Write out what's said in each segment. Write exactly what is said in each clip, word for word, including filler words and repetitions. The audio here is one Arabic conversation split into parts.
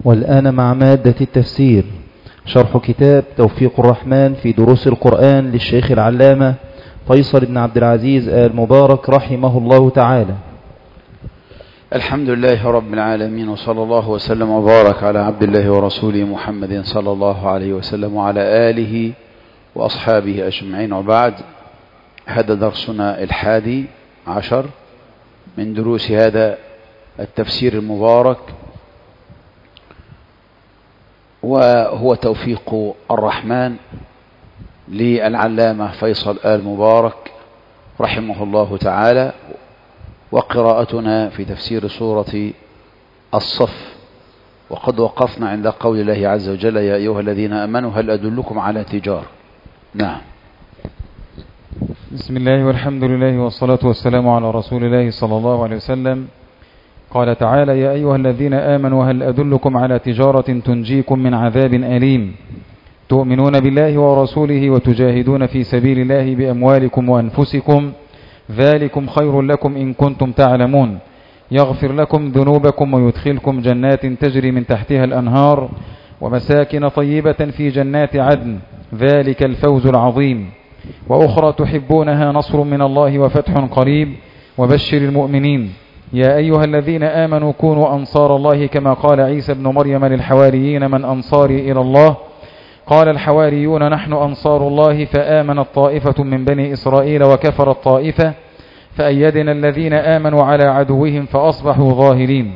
والآن مع مادة التفسير، شرح كتاب توفيق الرحمن في دروس القرآن للشيخ العلامة فيصل بن عبد العزيز آل مبارك رحمه الله تعالى. الحمد لله رب العالمين، وصلى الله وسلم وبارك على عبد الله ورسوله محمد صلى الله عليه وسلم وعلى آله وأصحابه أجمعين، وبعد. هذا درسنا الحادي عشر من دروس هذا التفسير المبارك، وهو توفيق الرحمن للعلامة فيصل آل مبارك رحمه الله تعالى، وقراءتنا في تفسير سورة الصف. وقد وقفنا عند قول الله عز وجل: يا أيها الذين آمنوا هل أدلكم على تجارة. نعم. بسم الله والحمد لله والصلاة والسلام على رسول الله صلى الله عليه وسلم. قال تعالى: يا أيها الذين آمنوا هل أدلكم على تجارة تنجيكم من عذاب أليم تؤمنون بالله ورسوله وتجاهدون في سبيل الله بأموالكم وأنفسكم ذلكم خير لكم إن كنتم تعلمون يغفر لكم ذنوبكم ويدخلكم جنات تجري من تحتها الأنهار ومساكن طيبة في جنات عدن ذلك الفوز العظيم وأخرى تحبونها نصر من الله وفتح قريب وبشر المؤمنين يا أيها الذين آمنوا كونوا أنصار الله كما قال عيسى ابن مريم للحواريين من أنصاري إلى الله قال الحواريون نحن أنصار الله فآمنت طائفة من بني إسرائيل وكفرت طائفة فأيدنا الذين آمنوا على عدوهم فأصبحوا ظاهرين.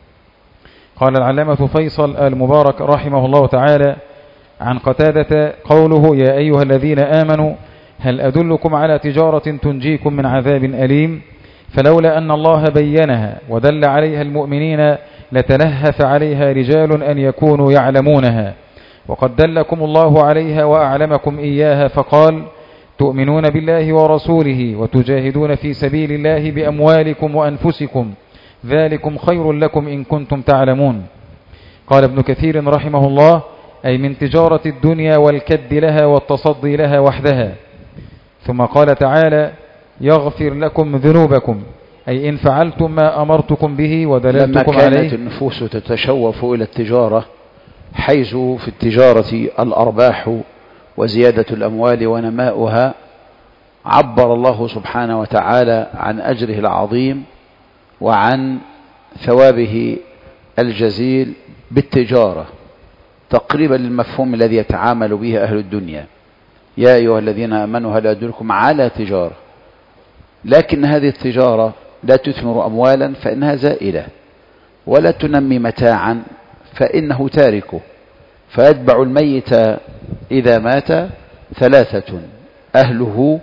قال العلامة فيصل آل مبارك رحمه الله تعالى عن قتادة قوله: يا أيها الذين آمنوا هل أدلكم على تجارة تنجيكم من عذاب أليم، فلولا أن الله بينها ودل عليها المؤمنين لتلهف عليها رجال أن يكونوا يعلمونها، وقد دلكم الله عليها وأعلمكم إياها فقال: تؤمنون بالله ورسوله وتجاهدون في سبيل الله بأموالكم وأنفسكم ذلكم خير لكم إن كنتم تعلمون. قال ابن كثير رحمه الله: أي من تجارة الدنيا والكد لها والتصدي لها وحدها. ثم قال تعالى: يغفر لكم ذنوبكم، أي إن فعلتم ما أمرتكم به ودللتكم عليه. لما كانت النفوس تتشوف إلى التجارة، حيث في التجارة الأرباح وزيادة الأموال ونماؤها، عبر الله سبحانه وتعالى عن أجره العظيم وعن ثوابه الجزيل بالتجارة، تقريبا للمفهوم الذي يتعامل به أهل الدنيا. يا أيها الذين آمنوا هل أدلكم على تجارة، لكن هذه التجارة لا تثمر أموالا فإنها زائلة، ولا تنمي متاعا فإنه تاركه، فيتبع الميت إذا مات ثلاثة: أهله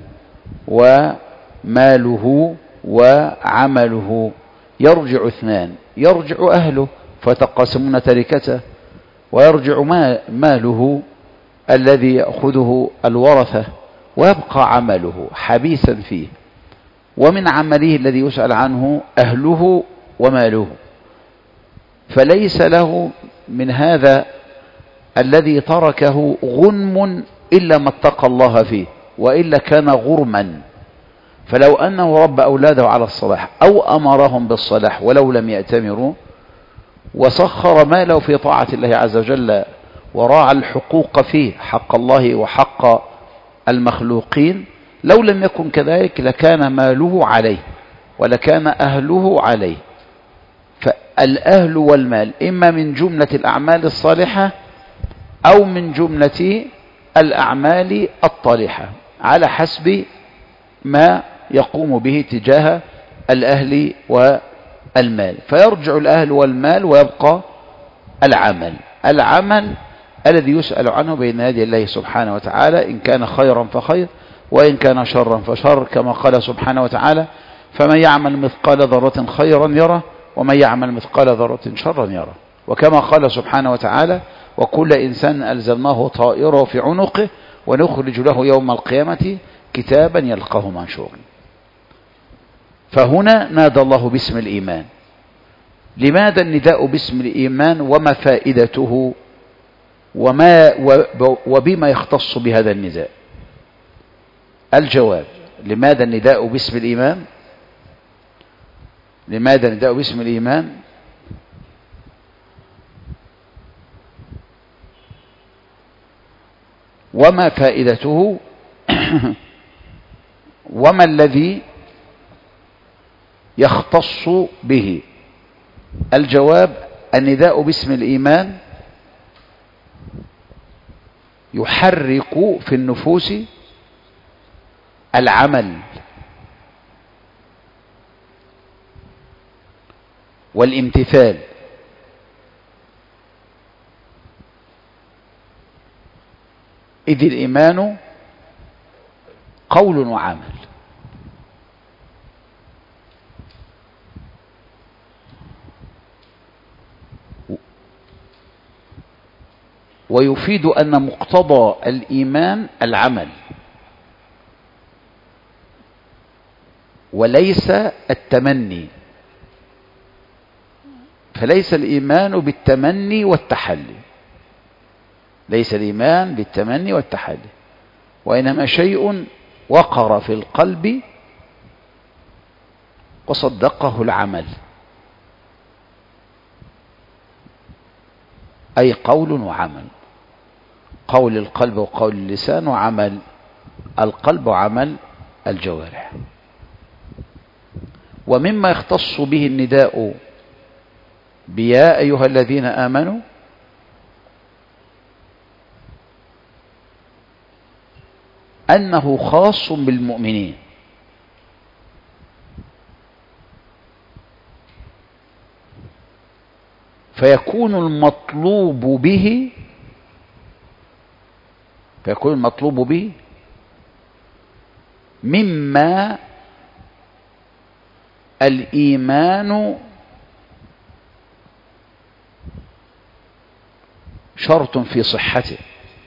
وماله وعمله. يرجع اثنان: يرجع أهله فتقاسمون تركته، ويرجع ماله الذي يأخذه الورثة، ويبقى عمله حبيسا فيه، ومن عمله الذي يسأل عنه أهله وماله. فليس له من هذا الذي تركه غنم إلا ما اتقى الله فيه، وإلا كان غرما. فلو أنه رب أولاده على الصلاح أو أمرهم بالصلاح ولو لم يأتمروا، وسخر ماله في طاعة الله عز وجل وراعى الحقوق فيه، حق الله وحق المخلوقين، لو لم يكن كذلك لكان ماله عليه ولكان أهله عليه. فالأهل والمال إما من جملة الأعمال الصالحة أو من جملة الأعمال الطالحة، على حسب ما يقوم به تجاه الأهل والمال. فيرجع الأهل والمال ويبقى العمل العمل الذي يسأل عنه بين يدي الله سبحانه وتعالى، إن كان خيرا فخير وإن كان شرا فشر، كما قال سبحانه وتعالى: فمن يعمل مثقال ذرة خيرا يره ومن يعمل مثقال ذرة شرا يره. وكما قال سبحانه وتعالى: وكل إنسان ألزمناه طائره في عنقه ونخرج له يوم القيامة كتابا يلقاه منشورا. فهنا نادى الله باسم الإيمان. لماذا النداء باسم الإيمان وما فائدته وما وبما يختص بهذا النداء؟ الجواب: لماذا النداء باسم الإيمان؟ لماذا النداء باسم الإيمان؟ وما فائدته وما الذي يختص به؟ الجواب: النداء باسم الإيمان يحرك في النفوس العمل والامتثال، إذ الإيمان قول وعمل. ويفيد أن مقتضى الإيمان العمل وليس التمني، فليس الإيمان بالتمني والتحلي، ليس الإيمان بالتمني والتحلي، وإنما شيء وقر في القلب وصدقه العمل، أي قول وعمل، قول القلب وقول اللسان وعمل القلب وعمل الجوارح. ومما يختص به النداء بيا أيها الذين آمنوا أنه خاص بالمؤمنين، فيكون المطلوب به فيكون المطلوب به مما الإيمان شرط في صحته،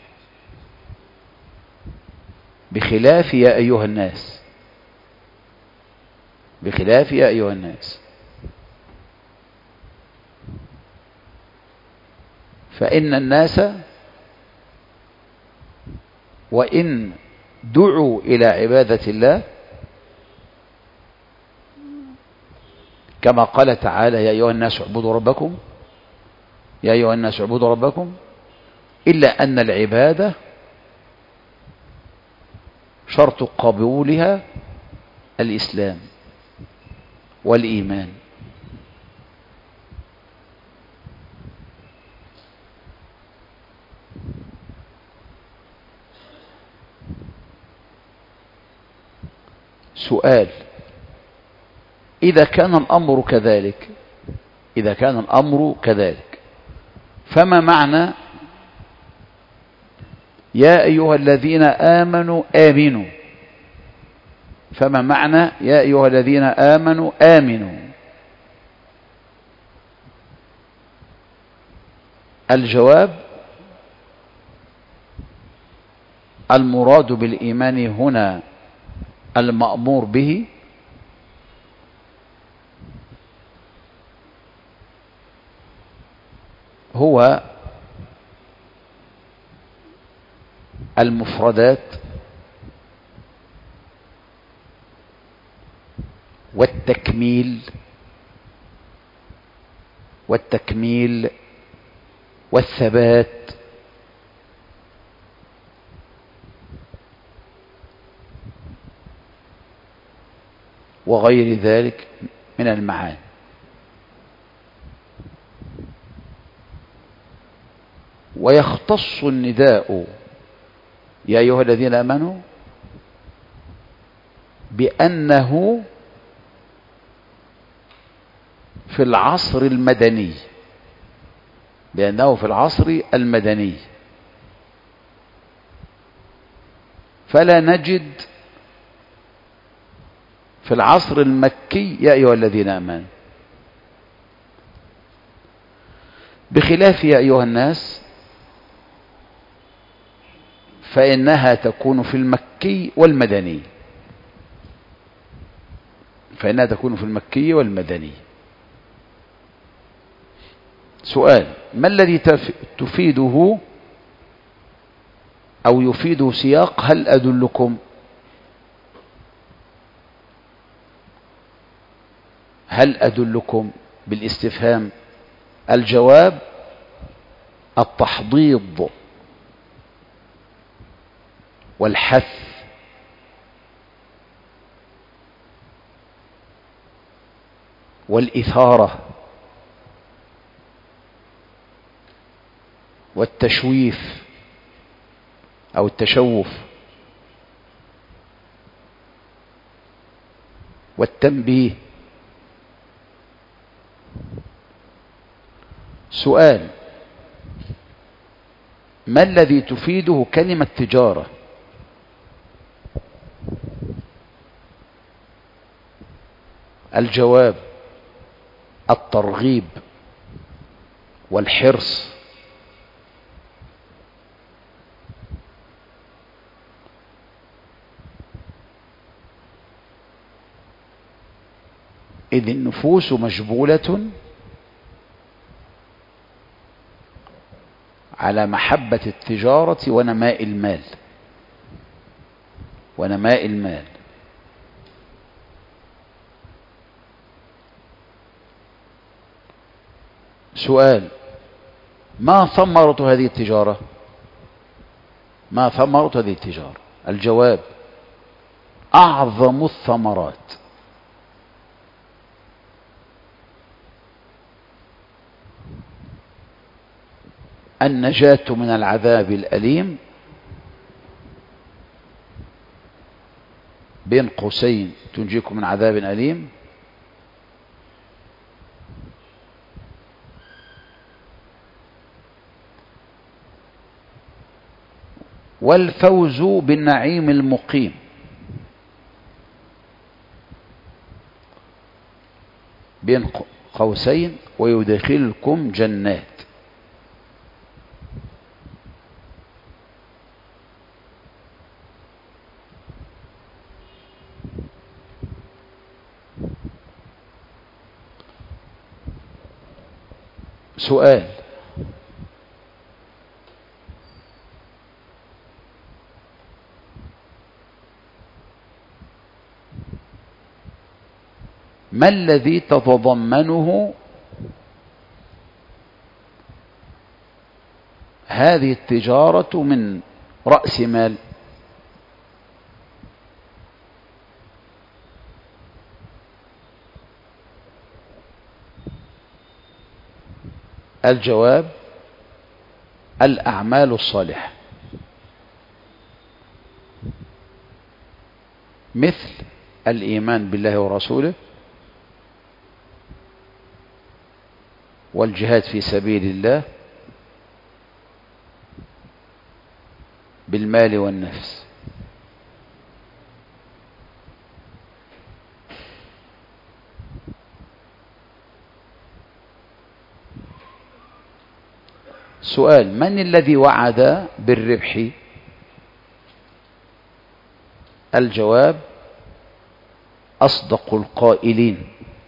بخلاف يا أيها الناس بخلاف يا أيها الناس فإن الناس وإن دعوا إلى عبادة الله كما قال تعالى: يا أيها الناس اعبدوا ربكم يا أيها الناس اعبدوا ربكم، إلا أن العبادة شرط قبولها الإسلام والإيمان. سؤال: إذا كان الأمر كذلك إذا كان الأمر كذلك فما معنى يا أيها الذين آمنوا آمنوا؟ فما معنى يا أيها الذين آمنوا آمنوا؟ الجواب: المراد بالإيمان هنا المأمور به هو المفردات والتكميل والتكميل والثبات وغير ذلك من المعاني. ويختص النداء يا أيها الذين آمنوا بأنه في العصر المدني بأنه في العصر المدني فلا نجد في العصر المكي يا أيها الذين آمنوا، بخلاف يا أيها الناس فإنها تكون في المكي والمدني فإنها تكون في المكي والمدني. سؤال: ما الذي تفيده أو يفيده سياق هل أدلكم؟ هل أدلكم بالاستفهام؟ الجواب: التحضيض والحث والإثارة والتشويف أو التشوف والتنبيه. سؤال: ما الذي تفيده كلمة تجارة؟ الجواب: الترغيب والحرص. إذ النفوس مجبولة على محبة التجارة ونماء المال ونماء المال. سؤال: ما ثمرة هذه التجارة؟ ما ثمرة هذه التجارة؟ الجواب: أعظم الثمرات النجاة من العذاب الأليم، بين قوسين تنجيكم من عذاب أليم، والفوز بالنعيم المقيم، بين قوسين ويدخلكم جنات. سؤال: ما الذي تتضمنه هذه التجارة من رأس مال؟ الجواب: الأعمال الصالحة، مثل الإيمان بالله ورسوله، والجهاد في سبيل الله بالمال والنفس. سؤال: من الذي وعد بالربح؟ الجواب: أصدق القائلين،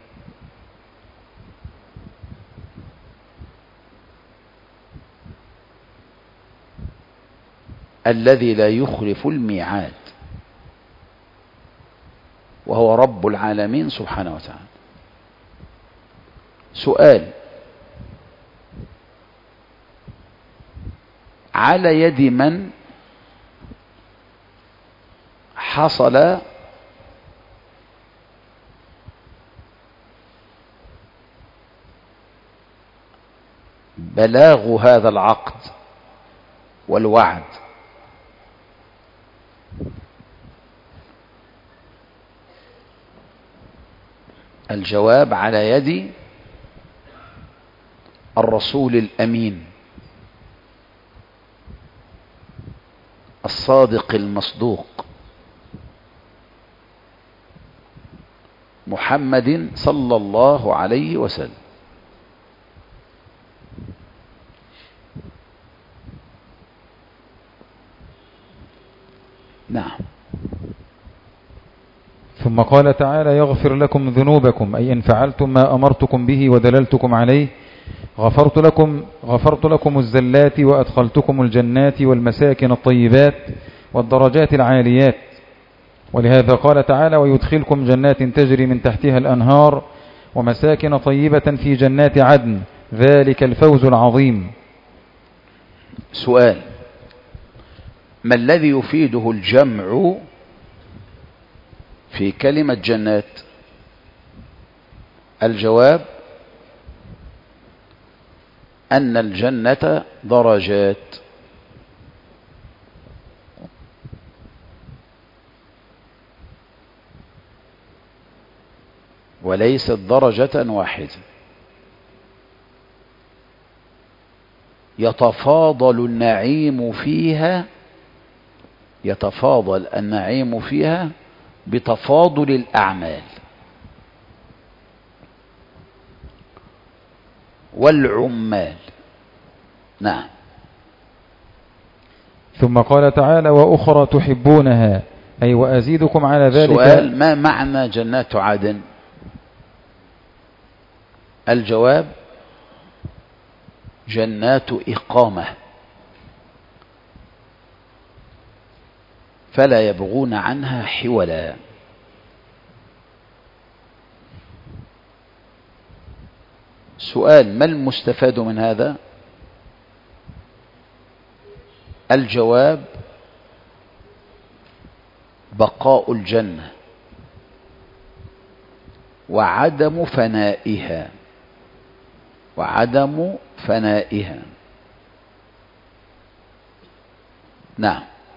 الذي لا يخلف الميعاد، وهو رب العالمين سبحانه وتعالى. سؤال: على يد من حصل بلاغ هذا العقد والوعد؟ الجواب: على يد الرسول الأمين الصادق المصدوق محمد صلى الله عليه وسلم. نعم. ثم قال تعالى: يغفر لكم ذنوبكم، أي إن فعلتم ما أمرتكم به ودللتكم عليه غفرت لكم غفرت لكم الزلات وأدخلتكم الجنات والمساكن الطيبات والدرجات العاليات. ولهذا قال تعالى: ويدخلكم جنات تجري من تحتها الأنهار ومساكن طيبة في جنات عدن، ذلك الفوز العظيم. سؤال: ما الذي يفيده الجمع في كلمة جنات؟ الجواب أن الجنة درجات، وليست درجة واحدة. يتفاضل النعيم فيها يتفاضل النعيم فيها بتفاضل الأعمال والعمال. نعم. ثم قال تعالى وأخرى تحبونها، أي وأزيدكم على ذلك. سؤال: ما معنى جنات عدن؟ الجواب: جنات إقامة، فلا يبغون عنها حولا. سؤال: ما المستفاد من هذا؟ الجواب: بقاء الجنة وعدم فنائها وعدم فنائها. نعم.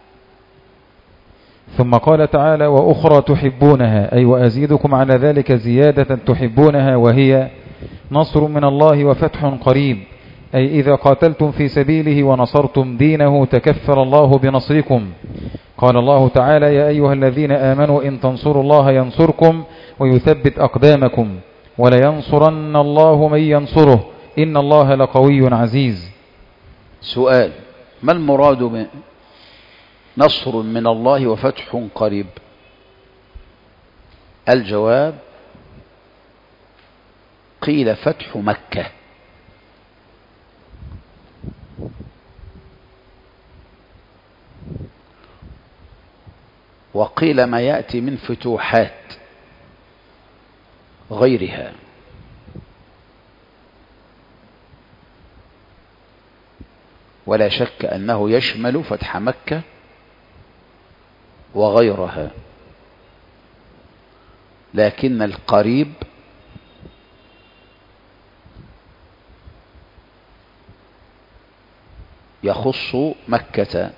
ثم قال تعالى وأخرى تحبونها، أي وأزيدكم على ذلك زيادة تحبونها، وهي نصر من الله وفتح قريب، أي إذا قاتلتم في سبيله ونصرتم دينه تكفل الله بنصركم. قال الله تعالى يا أيها الذين آمنوا إن تنصروا الله ينصركم ويثبت أقدامكم ولينصرن الله من ينصره إن الله لقوي عزيز. سؤال: ما المراد من نصر من الله وفتح قريب؟ الجواب: قيل فتح مكة، وقيل ما يأتي من فتوحات غيرها. ولا شك أنه يشمل فتح مكة وغيرها، لكن القريب يخص مكة.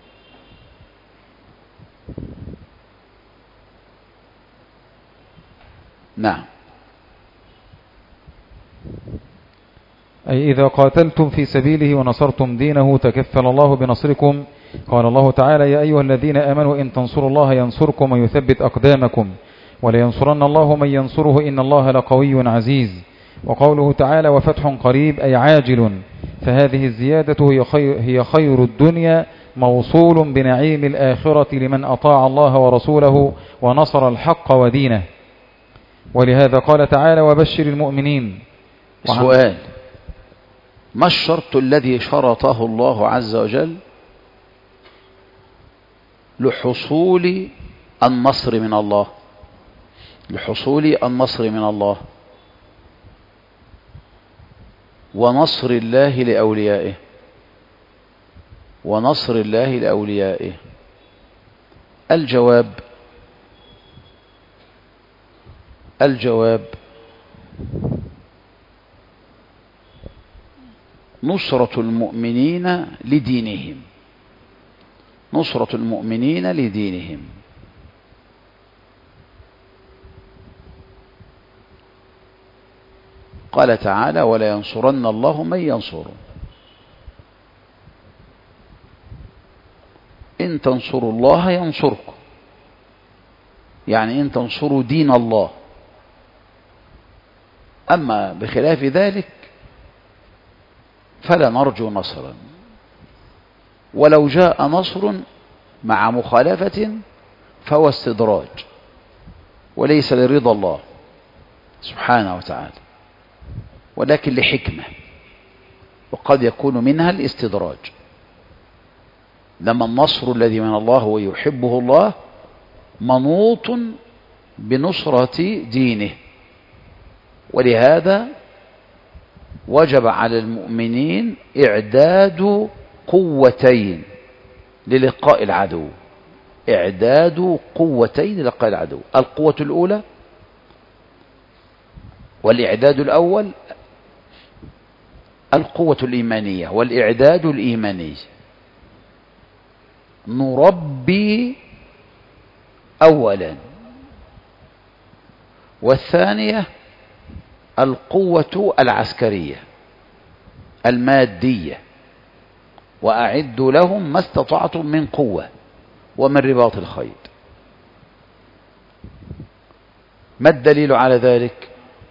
نعم. أي إذا قاتلتم في سبيله ونصرتم دينه تكفل الله بنصركم. قال الله تعالى يا أيها الذين آمنوا إن تنصروا الله ينصركم ويثبت أقدامكم ولينصرن الله من ينصره إن الله لقوي عزيز. وقوله تعالى وفتح قريب أي عاجل، فهذه الزيادة هي خير, هي خير الدنيا موصول بنعيم الآخرة لمن أطاع الله ورسوله ونصر الحق ودينه. ولهذا قال تعالى وبشر المؤمنين. سؤال: ما الشرط الذي شرطه الله عز وجل لحصول النصر من الله لحصول النصر من الله ونصر الله لأوليائه ونصر الله لأوليائه؟ الجواب الجواب نصرة المؤمنين لدينهم نصرة المؤمنين لدينهم. قال تعالى ولا ينصرن الله من ينصره. إن تنصروا الله ينصركم، يعني إن تنصروا دين الله. أما بخلاف ذلك فلا نرجو نصرا، ولو جاء نصر مع مخالفة فهو استدراج وليس لرضا الله سبحانه وتعالى، ولكن لحكمة، وقد يكون منها الاستدراج. لما النصر الذي من الله ويحبه الله منوط بنصرة دينه، ولهذا وجب على المؤمنين إعداد قوتين للقاء العدو، إعداد قوتين للقاء العدو. القوة الأولى والإعداد الأول القوة الإيمانية والإعداد الإيماني. نربي أولا، والثانية القوة العسكرية المادية، وأعدوا لهم ما استطعتم من قوة ومن رباط الخيل. ما الدليل على ذلك؟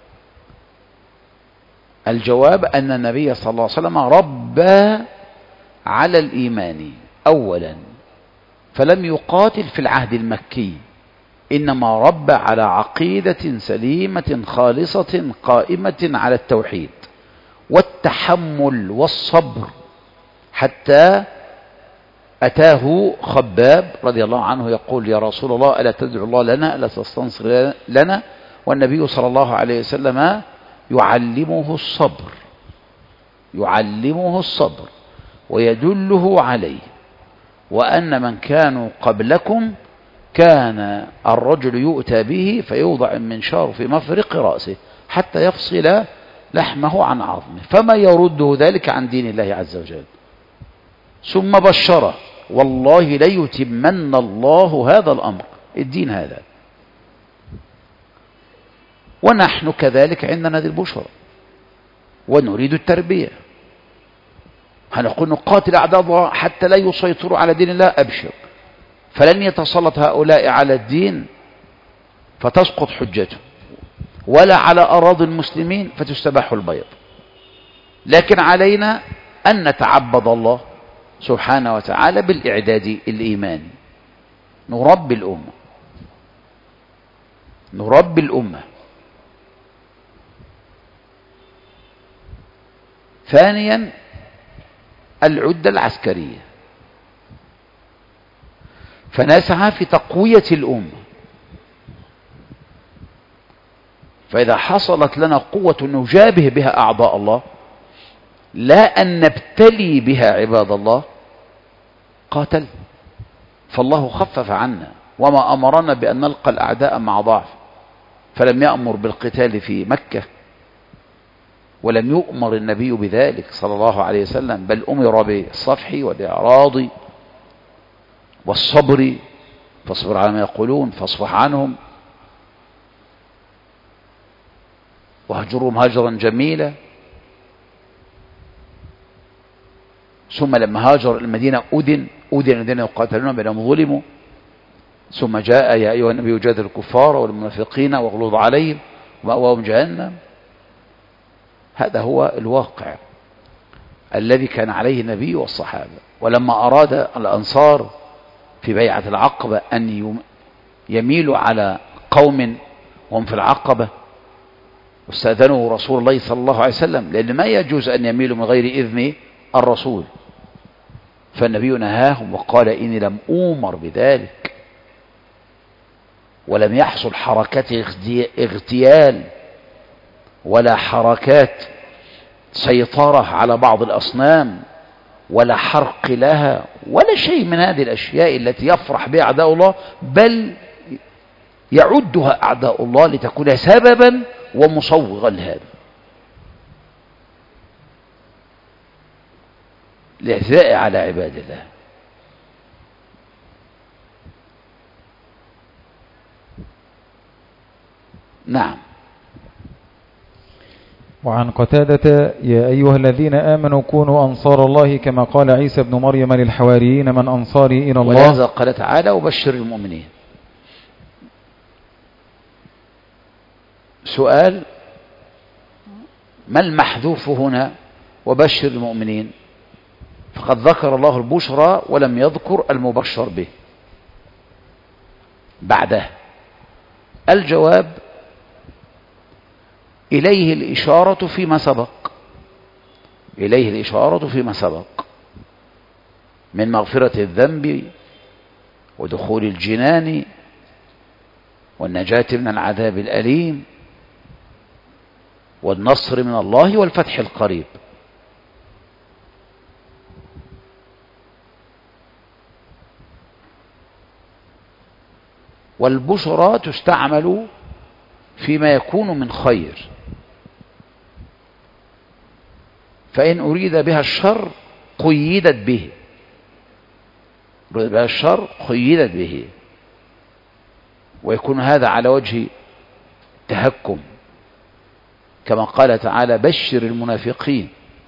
الجواب أن النبي صلى الله عليه وسلم ربى على الإيمان أولا، فلم يقاتل في العهد المكي، إنما ربى على عقيدة سليمة خالصة قائمة على التوحيد والتحمل والصبر، حتى أتاه خباب رضي الله عنه يقول: يا رسول الله ألا تدعو الله لنا ألا تستنصر لنا؟ والنبي صلى الله عليه وسلم يعلمه الصبر يعلمه الصبر ويدله عليه، وأن من كانوا قبلكم كان الرجل يؤتى به فيوضع المنشار في مفرق رأسه حتى يفصل لحمه عن عظمه، فما يرده ذلك عن دين الله عز وجل. ثم بشره: والله ليتمن الله هذا الأمر، الدين هذا. ونحن كذلك عندنا هذه البشرى ونريد التربية. هنقول نقاتل أعداء الله حتى لا يسيطروا على دين الله، أبشر، فلن يتسلط هؤلاء على الدين فتسقط حجته، ولا على أراضي المسلمين فتستباح البيض. لكن علينا أن نتعبد الله سبحانه وتعالى بالإعداد الإيماني. نربي الأمة نربي الأمة ثانيا العدة العسكرية، فنسعى في تقوية الأمة. فإذا حصلت لنا قوة نجابه بها أعضاء الله، لا أن نبتلي بها عباد الله، قاتل. فالله خفف عنا وما أمرنا بأن نلقى الأعداء مع ضعف، فلم يأمر بالقتال في مكة، ولم يؤمر النبي بذلك صلى الله عليه وسلم، بل أمر بالصفح والإعراض والصبر، فاصبر على ما يقولون فاصفح عنهم واهجرهم هجرا جميلا. ثم لما هاجر المدينة أذن أذن الذين يقاتلون بأنهم ظلموا، ثم جاء: يا أيها النبي جادل الكفار والمنافقين واغلظ عليهم ومأواهم جهنم. هذا هو الواقع الذي كان عليه النبي والصحابة. ولما أراد الأنصار في بيعة العقبة أن يميلوا على قوم وهم في العقبة، واستأذنوا رسول الله صلى الله عليه وسلم، لأن ما يجوز أن يميلوا من غير إذن الرسول، فالنبي نهاهم وقال: إني لم أؤمر بذلك، ولم يحصل حركات اغتيال ولا حركات سيطرة على بعض الأصنام ولا حرق لها ولا شيء من هذه الأشياء التي يفرح بها أعداء الله، بل يعدها أعداء الله لتكون سببا ومصوغا لهذا الاعتداء على عباد الله. نعم. وعن قتادة: يا أيها الذين آمنوا كونوا أنصار الله كما قال عيسى بن مريم للحواريين: من أنصاري إلى الله. ولهذا قال تعالى: وبشر المؤمنين. سؤال: ما المحذوف هنا وبشر المؤمنين؟ فقد ذكر الله البشرى ولم يذكر المبشر به بعده. الجواب: إليه الإشارة فيما سبق إليه الإشارة فيما سبق من مغفرة الذنب ودخول الجنان والنجاة من العذاب الأليم والنصر من الله والفتح القريب. والبشرى تستعمل فيما يكون من خير، فإن أريد بها الشر قيدت به، أريد بها الشر قيدت به، ويكون هذا على وجه تهكم، كما قال تعالى بشر المنافقين.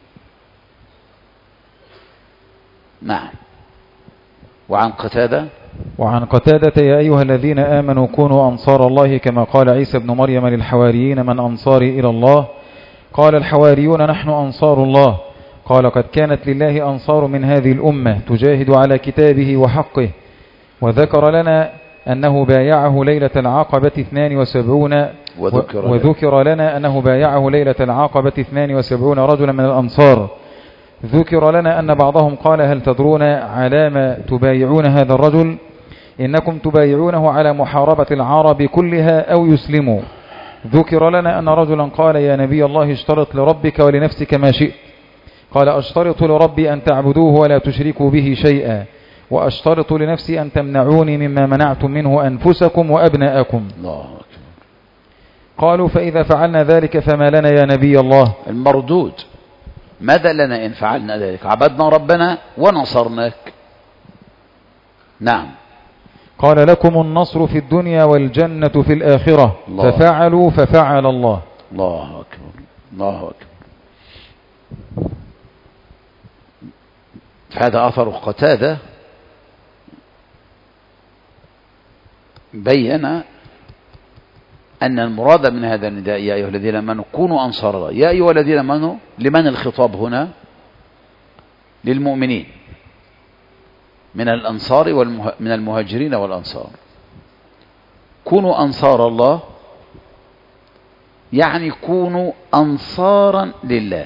نعم. وعن قتادة وعن قتادة يا أيها الذين آمنوا كونوا أنصار الله كما قال عيسى بن مريم للحواريين من أنصاري إلى الله؟ قال الحواريون نحن أنصار الله. قال قد كانت لله أنصار من هذه الأمة تجاهد على كتابه وحقه. وذكر لنا أنه بايعه ليلة العقبة اثنان وسبعون وذكر, وذكر لنا أنه بايعه ليلة العقبة اثنان وسبعون رجلا من الأنصار. ذكر لنا أن بعضهم قال هل تدرون على ما تبايعون هذا الرجل؟ إنكم تبايعونه على محاربة العرب كلها أو يسلموا. ذكر لنا أن رجلا قال يا نبي الله اشترط لربك ولنفسك ما شئت. قال أشترط لربي أن تعبدوه ولا تشركوا به شيئا، وأشترط لنفسي أن تمنعوني مما منعتم منه أنفسكم وأبناءكم. الله أكبر. قالوا فإذا فعلنا ذلك فما لنا يا نبي الله؟ المردود ماذا لنا إن فعلنا ذلك؟ عبدنا ربنا ونصرناك. نعم. قال لكم النصر في الدنيا والجنة في الآخرة. الله. ففعلوا ففعل الله. الله أكبر. الله أكبر. هذا أثر قتادة بين أن المراد من هذا النداء يا أيها الذين آمنوا كونوا أنصار الله. يا أيها الذين آمنوا لمن الخطاب هنا؟ للمؤمنين من الأنصار والمه... من المهاجرين والأنصار. كونوا أنصار الله يعني كونوا أنصارا لله،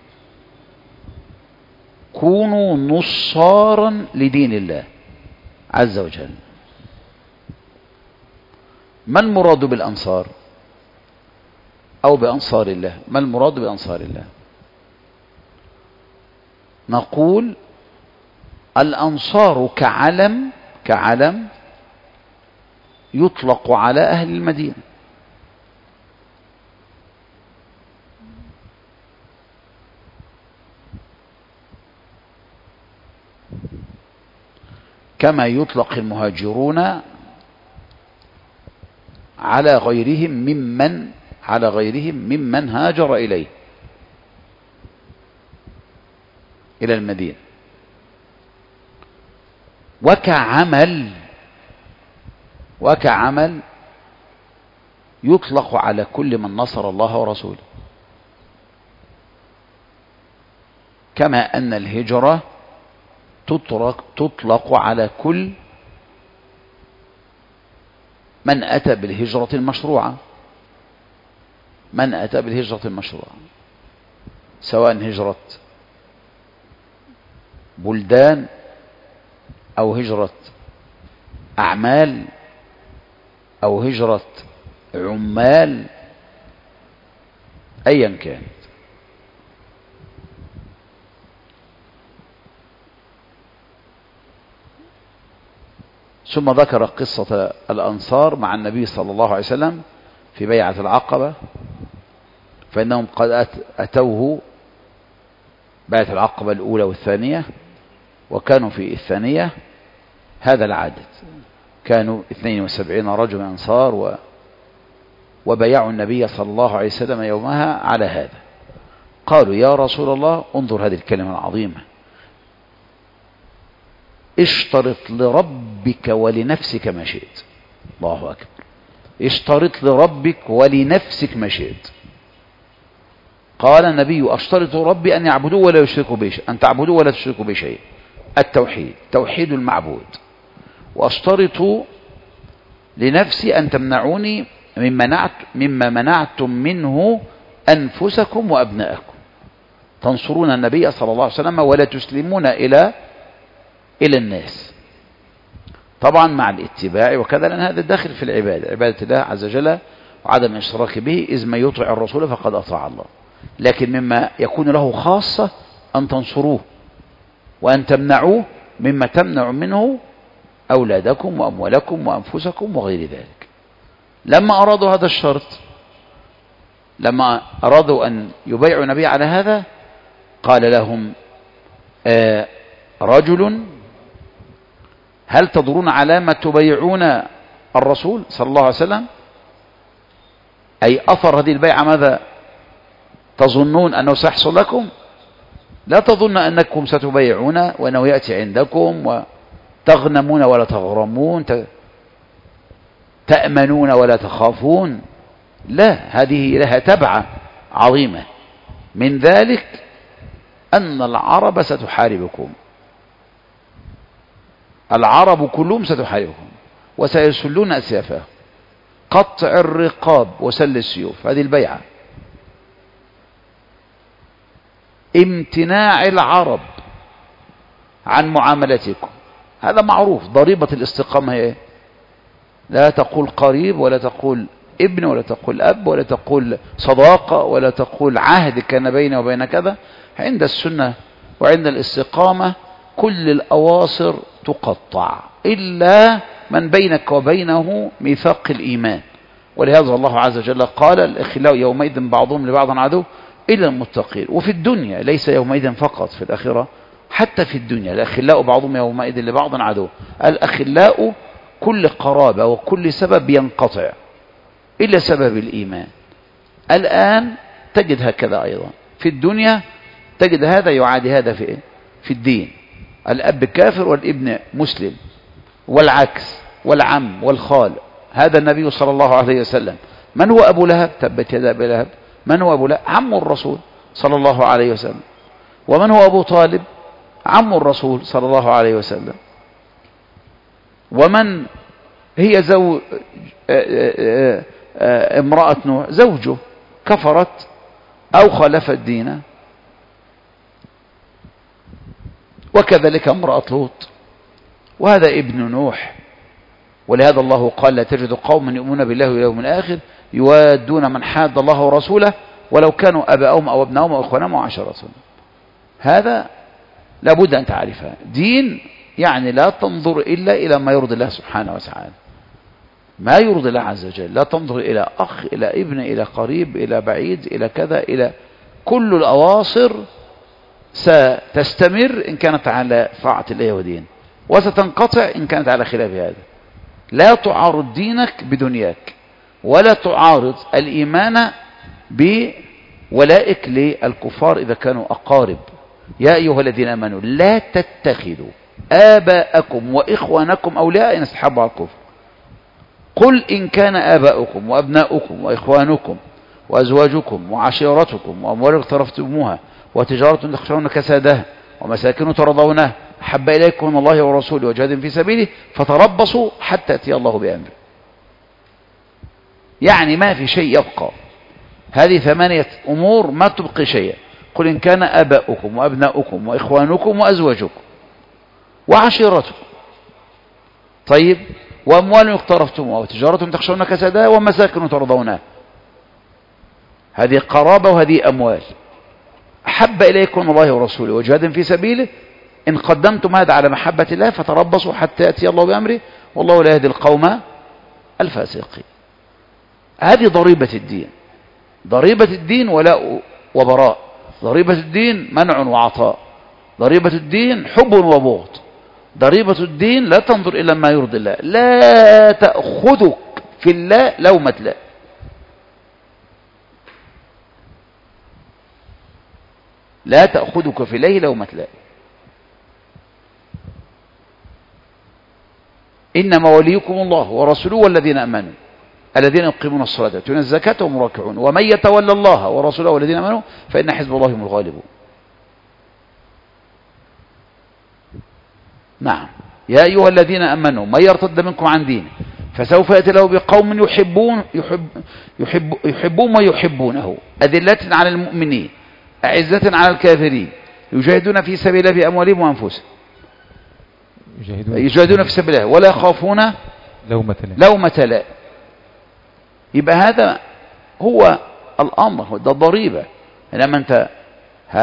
كونوا نصارا لدين الله عز وجل. ما المراد بالأنصار أو بأنصار الله؟ ما المراد بأنصار الله؟ نقول الأنصار كعلم كعلم يطلق على أهل المدينة، كما يطلق المهاجرون على غيرهم ممن على غيرهم ممن هاجر إليه إلى المدينة. وكعمل وكعمل يطلق على كل من نصر الله ورسوله، كما أن الهجرة تطلق, تطلق على كل من أتى بالهجرة المشروعة من أتى بالهجرة المشروعة سواء هجرة بلدان أو هجرة أعمال أو هجرة عمال أيا كانت. ثم ذكر قصة الأنصار مع النبي صلى الله عليه وسلم في بيعة العقبة، فإنهم قد أتوه بيعة العقبة الأولى والثانية، وكانوا في الثانية هذا العدد، كانوا اثنين وسبعين رجل أنصار و وبيعوا النبي صلى الله عليه وسلم يومها على هذا. قالوا يا رسول الله، انظر هذه الكلمة العظيمة، اشترط لربك ولنفسك ما شئت. الله أكبر. اشترط لربك ولنفسك ما شئت. قال النبي اشترط ربي أن يعبدوا ولا يشركوا به شيء، أن تعبدوا ولا تشركوا به شيء، التوحيد، توحيد المعبود. واشترط لنفسي أن تمنعوني مما منعت مما منعتم منه أنفسكم وأبناءكم، تنصرون النبي صلى الله عليه وسلم ولا تسلمون إلى إلى الناس، طبعا مع الاتباع وكذا، لأن هذا داخل في العبادة، عبادة الله عز وجل وعدم الاشتراك به، إذ من يطع الرسول فقد أطاع الله. لكن مما يكون له خاصة أن تنصروه وأن تمنعوه مما تمنع منه أولادكم وأموالكم وأنفسكم وغير ذلك. لما أرادوا هذا الشرط، لما أرادوا أن يبايعوا النبي على هذا، قال لهم آه رجل هل تدرون على ما تبايعون الرسول صلى الله عليه وسلم؟ أي أثر هذه البيعة ماذا تظنون أنه سيحصل لكم؟ لا تظن أنكم ستبايعون وأنه يأتي عندكم وتغنمون ولا تغرمون، تأمنون ولا تخافون. لا، هذه لها تبعة عظيمة. من ذلك أن العرب ستحاربكم، العرب كلهم ستحاربكم وسيسلون أسيافهم، قطع الرقاب وسل السيوف، هذه البيعة. امتناع العرب عن معاملتكم، هذا معروف. ضريبة الاستقامة هي لا تقول قريب ولا تقول ابن ولا تقول أب ولا تقول صداقة ولا تقول عهد كان بيني وبين كذا. عند السنة وعند الاستقامة كل الأواصر تقطع إلا من بينك وبينه ميثاق الإيمان. ولهذا الله عز وجل قال الأخلاء يومئذ بعضهم لبعض عدو إلا المتقين. وفي الدنيا ليس يومئذ فقط، في الآخرة حتى في الدنيا الأخلاء بعضهم يومئذ لبعض عدو. الأخلاء كل قرابة وكل سبب ينقطع إلا سبب الإيمان. الآن تجد هكذا أيضا في الدنيا، تجد هذا يعادي هذا في في الدين. الأب كافر والابن مسلم، والعكس، والعم والخال. هذا النبي صلى الله عليه وسلم. من هو أبو لهب؟ تبت يدا أبي لهب. من هو أبو لهب؟ عم الرسول صلى الله عليه وسلم. ومن هو أبو طالب؟ عم الرسول صلى الله عليه وسلم. ومن هي زوج امرأة نوح؟ زوجه، كفرت أو خالفت دينه. وكذلك امرأة لوط، وهذا ابن نوح. ولهذا الله قال لا تجد قوما يؤمنون بالله واليوم الآخر يوادون من حاد الله ورسوله ولو كانوا أباءهم أو ابنائهم أو إخوانهم أو عشيرتهم. هذا لابد أن تعرفها. دين يعني لا تنظر إلا إلى ما يرضي الله سبحانه وتعالى، ما يرضي الله عز وجل. لا تنظر إلى أخ، إلى ابن، إلى قريب، إلى بعيد، إلى كذا، إلى كل الأواصر ستستمر إن كانت على طاعة الله ودين، وستنقطع إن كانت على خلاف هذا. لا تعارض دينك بدنياك، ولا تعارض الإيمان بولائك للكفار إذا كانوا أقارب. يا أيها الذين آمنوا لا تتخذوا آباءكم وإخوانكم أولياء إن استحبوا على الكفر. قل إن كان آباؤكم وأبناؤكم وإخوانكم وأزواجكم وعشيرتكم وأموال اقترفتموها وتجارة تخشون كسادها ومساكن ترضونها أحب إليكم من الله ورسوله وجهاد في سبيله فتربصوا حتى يأتي الله بأمره. يعني ما في شيء يبقى، هذه ثمانية أمور ما تبقي شيئا. قل إن كان آباؤكم وأبناؤكم وإخوانكم وأزواجكم وعشيرتكم، طيب، وأموال اقترفتموها وتجارة تخشون كسادها ومساكن ترضونها، هذه قرابة وهذه أموال. أحب إليكم من الله ورسوله وجهاد في سبيله إن قدمتم هذا على محبة الله فتربصوا حتى يأتي الله بأمره والله لا يهدي القوم الفاسقين. هذه ضريبة الدين. ضريبة الدين ولاء وبراء. ضريبة الدين منع وعطاء. ضريبة الدين حب وبغض. ضريبة الدين لا تنظر إلى ما يرضي الله. لا تأخذك في الله لومة لائم. لا تأخذك في الله لومة لائم. إنما وليكم الله ورسوله والذين آمنوا الذين يقيمون الصلاة ويؤتون الزكاة وهم راكعون ومن يتولى الله ورسوله والذين آمنوا فإن حزب الله هم الغالبون. نعم. يا أيها الذين آمنوا من يرتد منكم عن دينه فسوف يأتي له بقوم يحبون يحب يحب يحبون ويحبونه أذلة على المؤمنين أعزة على الكافرين يجاهدون في سبيل الله بأموالهم وأنفسهم يجاهدون في سبيل الله ولا يخافون لومة لائم. لومة لائم. يبقى هذا هو الأمر، ده ضريبة. لما أنت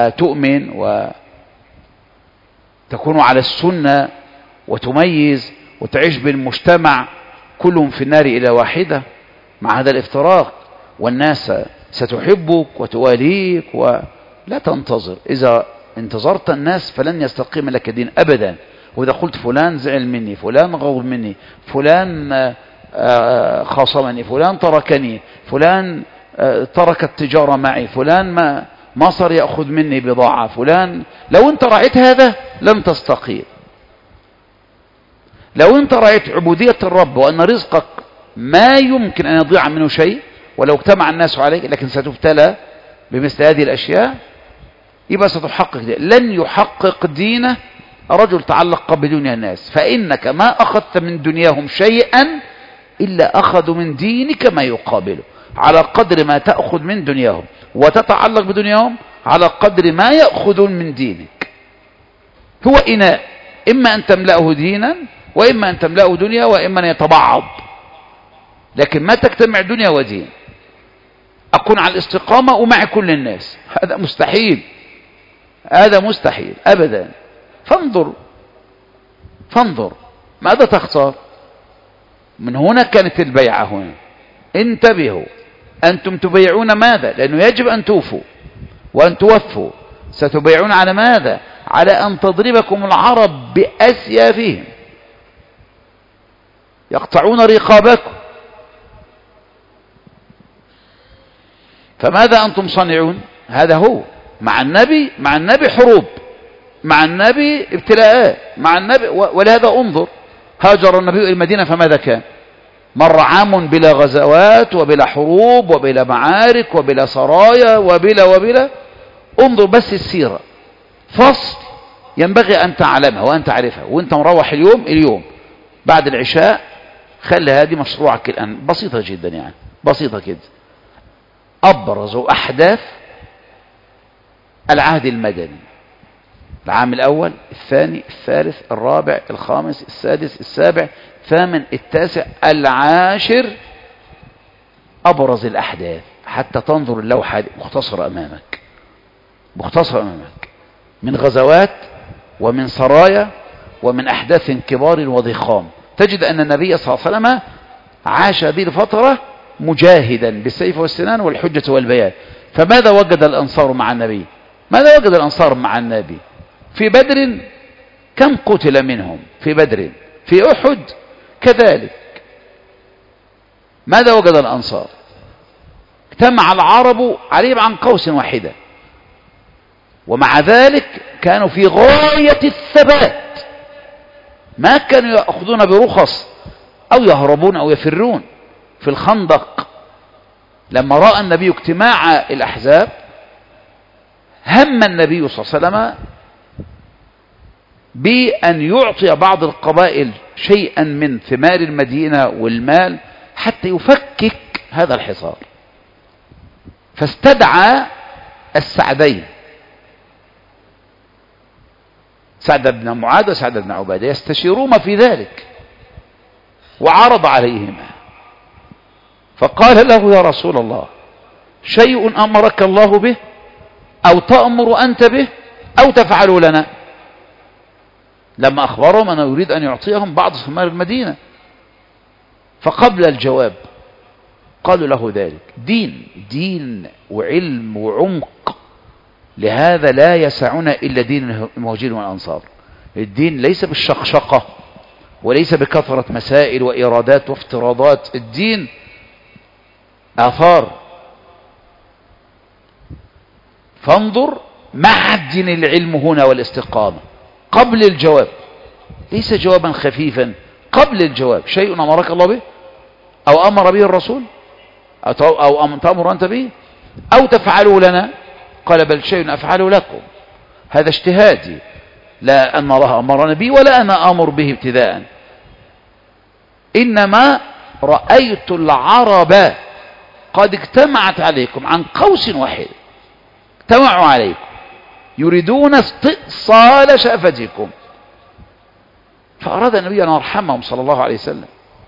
هتؤمن وتكون على السنة وتميز وتعيش بالمجتمع كلهم في النار إلى واحدة مع هذا الافتراق، والناس ستحبك وتواليك، ولا تنتظر. إذا انتظرت الناس فلن يستقيم لك دين أبدا. وإذا قلت فلان زعل مني، فلان غضب مني، فلان خاصمني، فلان تركني، فلان ترك التجارة معي، فلان ما ما صار يأخذ مني بضاعة، فلان، لو أنت رأيت هذا لن تستقيم. لو أنت رأيت عبودية الرب وأن رزقك ما يمكن أن يضيع منه شيء ولو اجتمع الناس عليك، لكن ستبتلى بمثل هذه الأشياء، يبقى ستحقق دين. لن يحقق دينه رجل تعلق بدنيا الناس، فإنك ما أخذت من دنياهم شيئا إلا أخذوا من دينك ما يقابله. على قدر ما تأخذ من دنياهم وتتعلق بدنياهم على قدر ما يأخذون من دينك. هو إناء، إما أن تملأه دينا وإما أن تملأه دنيا وإما أن يتبعض، لكن ما تجتمع دنيا ودين. أكون على الاستقامة ومع كل الناس، هذا مستحيل، هذا مستحيل أبدا. فانظر فانظر ماذا تختار. من هنا كانت البيعة هنا. انتبهوا، أنتم تبيعون ماذا؟ لأنه يجب أن توفوا وأن توفوا. ستبيعون على ماذا؟ على أن تضربكم العرب بأسيافهم، يقطعون رقابكم. فماذا أنتم صانعون؟ هذا هو. مع النبي مع النبي حروب، مع النبي ابتلاءات، مع النبي. ولهذا انظر، هاجر النبي إلى المدينة فماذا كان؟ مر عام بلا غزوات وبلا حروب وبلا معارك وبلا سرايا وبلا وبلا. انظر بس السيرة، فصل ينبغي أن تعلمها وأن تعرفها وأنت مروح اليوم اليوم بعد العشاء. خلي هذه مشروعك الآن، بسيطة جدا يعني، بسيطة كده. أبرز أحداث العهد المدني: العام الأول، الثاني، الثالث، الرابع، الخامس، السادس، السابع، الثامن، التاسع، العاشر. أبرز الأحداث حتى تنظر اللوحة مختصرة أمامك، مختصرة أمامك، من غزوات ومن سرايا ومن أحداث كبار وضخام. تجد أن النبي صلى الله عليه وسلم عاش هذه الفترة مجاهدا بالسيف والسنان والحجة والبيان. فماذا وجد الأنصار مع النبي؟ ماذا وجد الأنصار مع النبي؟ في بدر كم قتل منهم في بدر؟ في أحد كذلك. ماذا وجد الأنصار؟ اجتمع العرب عليهم عن قوس واحدة، ومع ذلك كانوا في غاية الثبات، ما كانوا يأخذون برخص أو يهربون أو يفرون. في الخندق لما رأى النبي اجتماع الأحزاب هم النبي صلى الله عليه وسلم بأن يعطي بعض القبائل شيئا من ثمار المدينة والمال حتى يفكك هذا الحصار. فاستدعى السعدين، سعد بن معاذ وسعد بن عبادة، يستشيرون في ذلك، وعرض عليهما فقال له: يا رسول الله، شيء أمرك الله به أو تأمر أنت به أو تفعل لنا؟ لما أخبرهم أنه يريد أن يعطيهم بعض ثمار المدينة. فقبل الجواب قالوا له ذلك. دين دين وعلم وعمق، لهذا لا يسعنا إلا دين المهاجرين والأنصار. الدين ليس بالشقشقة وليس بكثرة مسائل وإرادات وافتراضات. الدين آثار. فانظر، معدن العلم هنا والاستقامة قبل الجواب، ليس جوابا خفيفا. قبل الجواب: شيء أمرك الله به أو أمر به الرسول أو تأمر أنت به أو تفعله لنا؟ قال: بل شيء أفعله لكم، هذا اجتهادي، لا أن الله أمرنا به ولا أنا أمر به ابتداء، إنما رأيت العرب قد اجتمعت عليكم عن قوس واحد، اجتمعوا عليكم يريدون استئصال شأفتكم، فأراد النبي أن يرحمهم صلى الله عليه وسلم.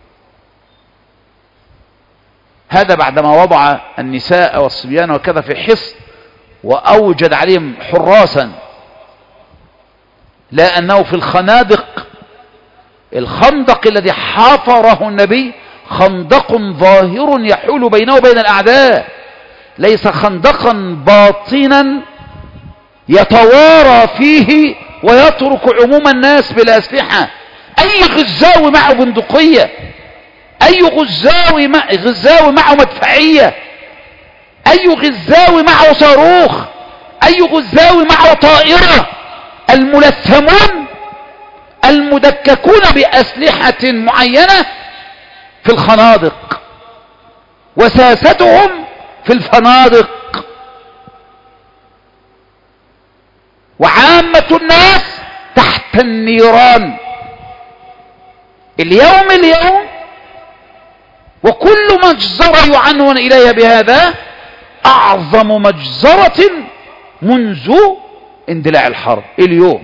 هذا بعدما وضع النساء والصبيان وكذا في حصن وأوجد عليهم حراسا، لا أنه في الخنادق الخندق الذي حفره النبي خندق ظاهر يحول بينه وبين الأعداء، ليس خندقا باطنا يتوارى فيه ويترك عموم الناس بالأسلحة. أي غزاوي معه بندقية، أي غزاوي مع غزاوي معه مدفعية، أي غزاوي معه صاروخ، أي غزاوي معه طائرة. الملثمون المدككون بأسلحة معينة في الخنادق، وساستهم في الفنادق، وعامة الناس تحت النيران. اليوم اليوم وكل مجزرة يعنون إليها بهذا أعظم مجزرة منذ اندلاع الحرب اليوم،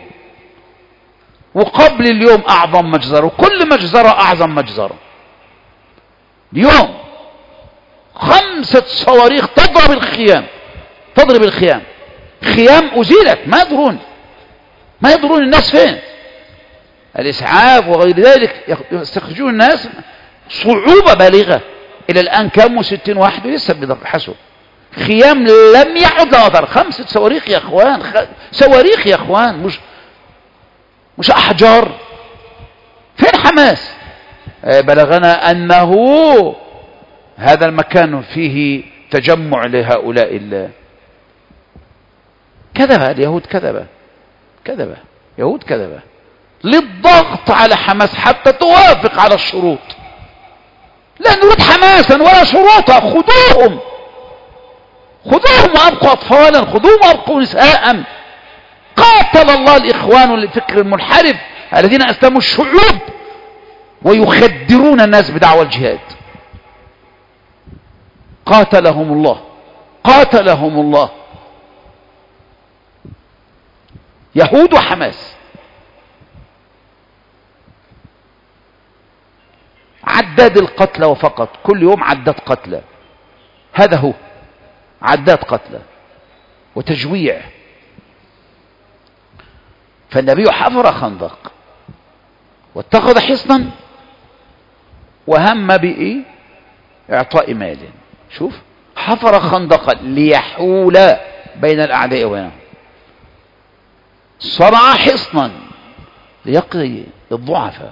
وقبل اليوم أعظم مجزرة، وكل مجزرة أعظم مجزرة. اليوم خمسة صواريخ تضرب الخيام، تضرب الخيام، خيام أزيلت، ما يدرون ما يدرون الناس فين. الإسعاف وغير ذلك يستخرجون الناس صعوبة بالغة. إلى الآن كم ستين واحد لسه بيبحثوا. خيام لم يعد لها أثر. خمسة صواريخ يا أخوان، خ... صواريخ يا أخوان، مش مش أحجار. فين حماس؟ بلغنا أنه هذا المكان فيه تجمع لهؤلاء الله. كذب اليهود، كذب كذب يهود كذب للضغط على حماس حتى توافق على الشروط. لا نريد حماسا ولا شروطا، خذوهم خذوهم وأبقوا أطفالا، خذوهم وأبقوا نساء. قاتل الله الإخوان الفكر المنحرف الذين أسلموا الشعوب ويخدرون الناس بدعوى الجهاد. قاتلهم الله قاتلهم الله. يهود وحماس. عداد القتلى وفقط، كل يوم عداد قتلى، هذا هو عداد قتلى وتجويع. فالنبي حفر خندق واتخذ حصنا وهم بإيه؟ إعطاء مال. شوف، حفر خندقا ليحول بين الأعداء وبينهم، صنع حصنا ليقضي الضعفاء،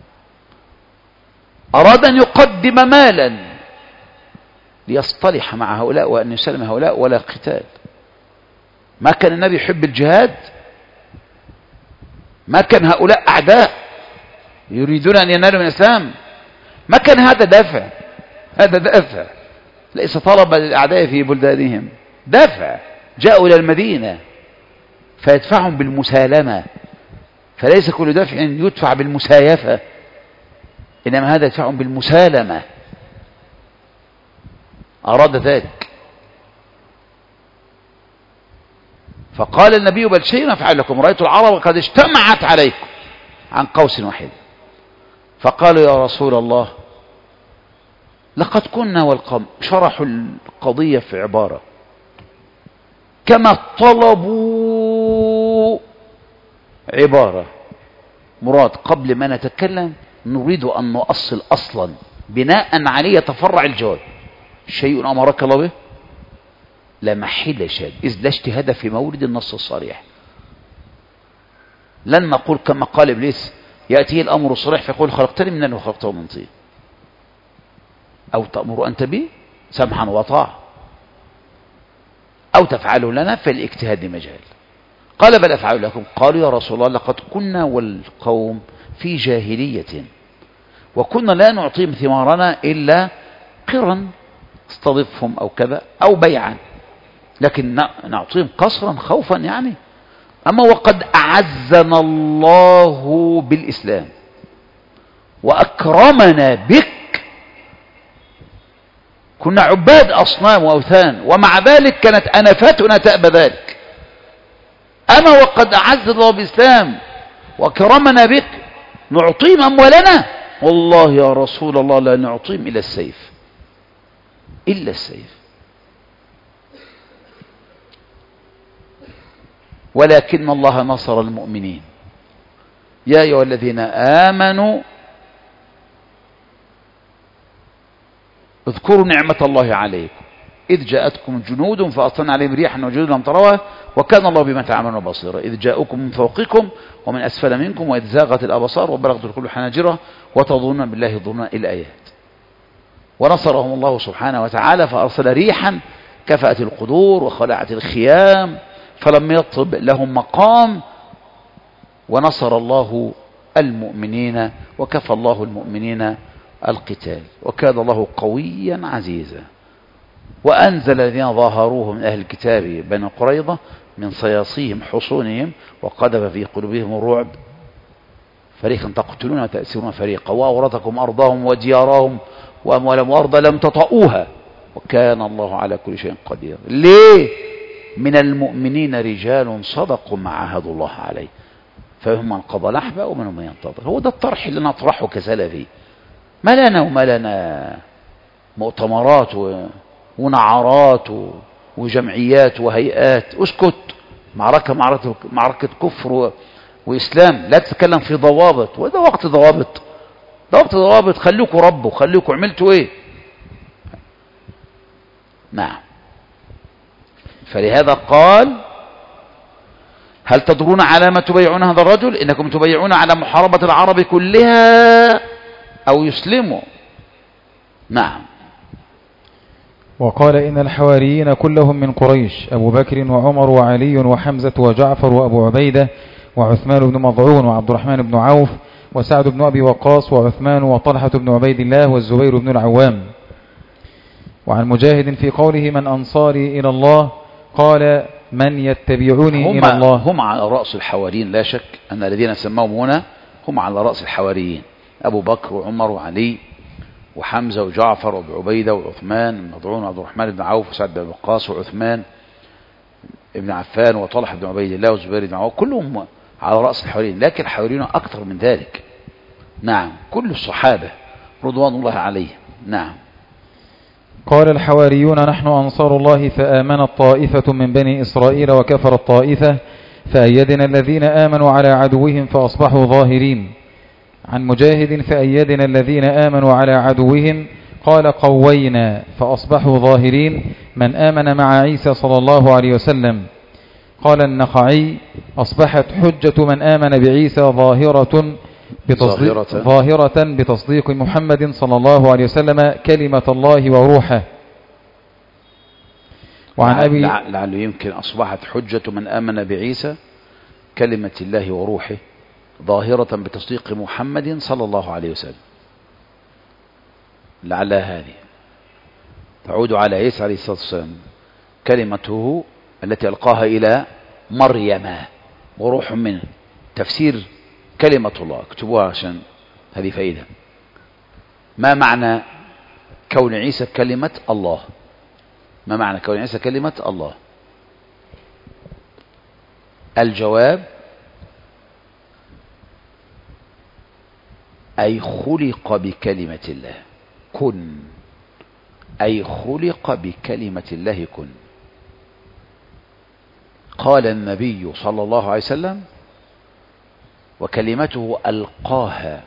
أراد أن يقدم مالا ليصطلح مع هؤلاء وأن يسلم هؤلاء ولا قتال. ما كان النبي يحب الجهاد، ما كان هؤلاء أعداء يريدون أن ينالوا من الإسلام، ما كان هذا دافع. هذا دافع ليس طلب للأعداء في بلدانهم، دافع. جاءوا إلى المدينة فيدفعهم بالمسالمة، فليس كل دافع يدفع بالمسايفة، إنما هذا يدفعهم بالمسالمة. أراد ذلك. فقال النبي: بل شيء نفعل لكم، رأيت العرب قد اجتمعت عليكم عن قوس واحد. فقالوا: يا رسول الله، لقد كنا والقوم. شرحوا القضية في عبارة كما طلبوا عبارة. مراد قبل ما نتكلم نريد أن نؤصل أصلا بناء عليه يتفرع الجواب. شيء أمرك الله به لا محل شاذ، إذ لا اجتهاد في مورد النص الصريح. لن نقول كما قال إبليس: يأتيه الأمر الصريح فيقول خلقتني من نار وخلقته من طين، أو تأمر أنت به سمحا وطاعة، أو تفعله لنا فالاجتهاد مجال. قال: بل أفعل لكم. قالوا: يا رسول الله، لقد كنا والقوم في جاهلية، وكنا لا نعطيهم ثمارنا إلا قرا استضفهم أو كذا أو بيعا، لكن نعطيهم قصرا خوفا يعني. أما وقد أعزنا الله بالإسلام وأكرمنا بك، كنا عباد أصنام وأوثان، ومع ذلك كانت أنفاتنا تأبى ذلك. أما وقد أعز الله بالإسلام وكرمنا بك نعطيهم أموالنا؟ والله يا رسول الله لا نعطيهم إلا السيف، إلا السيف. ولكن الله نصر المؤمنين يا أيها الذين آمنوا اذكروا نعمة الله عليكم إذ جاءتكم جنود فأرسلنا عليهم ريحا وجنودا لم تروها وكان الله بما تعملون بصيرا إذ جاءكم من فوقكم ومن أسفل منكم وإذ زاغت الأبصار وبلغت القلوب حناجرها وتظنون بالله الظنون الآيات. ونصرهم الله سبحانه وتعالى فأرسل ريحا كفأت القدور وخلعت الخيام فلم يطب لهم مقام ونصر الله المؤمنين وكفى الله المؤمنين القتال وكان الله قويا عزيزا. وأنزل الذين ظاهروهم من أهل الكتاب بني قريظة من صياصيهم حصونهم وقذف في قلوبهم الرعب فريقا تقتلون وتأسرون فريقا وأورثكم أرضهم وديارهم وأموالهم وأرضا لم تطئوها وكان الله على كل شيء قدير. ليه؟ من المؤمنين رجال صدقوا ما عاهدوا الله عليه فهم من قضى نحبه ومنهم من ينتظر. هو ده الطرح اللي نطرحه كسلفي. ما لنا وما لنا مؤتمرات ونعارات وجمعيات وهيئات. اسكت. معركة معركة, معركة كفر وإسلام. لا تتكلم في ضوابط وده وقت ضوابط ضوابط ضوابط خليكوا ربوا خليكوا عملتوا ايه. نعم. فلهذا قال هل تدرون على ما تبايعون هذا الرجل إنكم تبايعون على محاربة العرب كلها أو يسلموا. نعم. وقال إن الحواريين كلهم من قريش أبو بكر وعمر وعلي وحمزة وجعفر وأبو عبيدة وعثمان بن مضعون وعبد الرحمن بن عوف وسعد بن أبي وقاص وعثمان وطلحة بن عبيد الله والزبير بن العوام. وعن مجاهد في قوله من أنصاري إلى الله قال من يتبعوني إلى الله. هم على رأس الحواريين لا شك أن الذين سموهم هنا هم على رأس الحواريين أبو بكر وعمر وعلي وحمزة وجعفر وابو عبيدة وعثمان بن مضعون وعبد الرحمن بن عوف وسعد بن وقاص وعثمان بن عفان وطلحة بن عبيد الله والزبير بن عوف كلهم على رأس الحواريين. لكن الحواريين أكثر من ذلك. نعم. كل الصحابة رضوان الله عليهم. نعم. قال الحواريون نحن أنصار الله فآمنت طائفة من بني إسرائيل وكفرت طائفة فأيدنا الذين آمنوا على عدوهم فأصبحوا ظاهرين. عن مجاهد فأيدنا الذين آمنوا على عدوهم قال قوينا فأصبحوا ظاهرين من آمن مع عيسى صلى الله عليه وسلم. قال النخعي أصبحت حجة من آمن بعيسى ظاهرة بتصديق, ظاهرة. ظاهرة بتصديق محمد صلى الله عليه وسلم كلمة الله وروحه. وعن أبي لعله يمكن أصبحت حجة من آمن بعيسى كلمة الله وروحه ظاهرة بتصديق محمد صلى الله عليه وسلم. لعل هذه تعود على عيسى عليه الصلاة والسلام كلمته التي ألقاها إلى مريم وروح منه. تفسير كلمة الله اكتبوها عشان هذه فائدة. ما معنى كون عيسى كلمة الله؟ ما معنى كون عيسى كلمة الله؟ الجواب أي خلق بكلمة الله كن. أي خلق بكلمة الله كن. قال النبي صلى الله عليه وسلم وكلمته ألقاها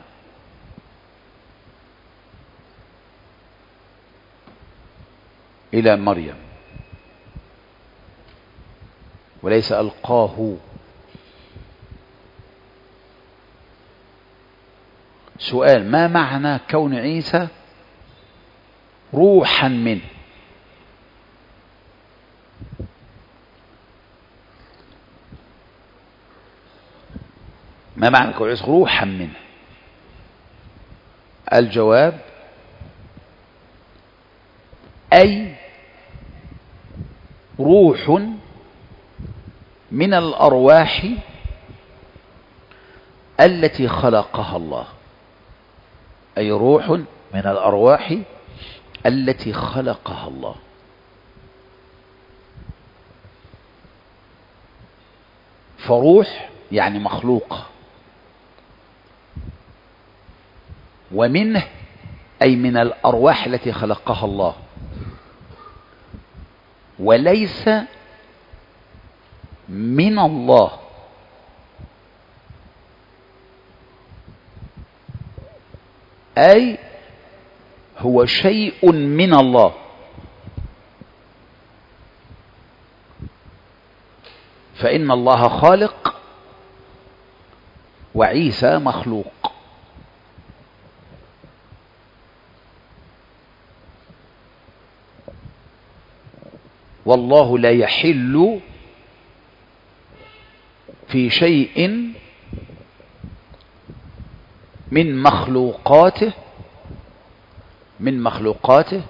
إلى مريم وليس ألقاه. سؤال: ما معنى كون عيسى روحا منه؟ ما معنى كون عيسى روحا منه؟ الجواب: أي روح من الأرواح التي خلقها الله. أي روح من الأرواح التي خلقها الله. فروح يعني مخلوقة، ومنه أي من الأرواح التي خلقها الله، وليس من الله. أي هو شيء من الله. فإن الله خالق وعيسى مخلوق. والله لا يحل في شيء من مخلوقاته من مخلوقاته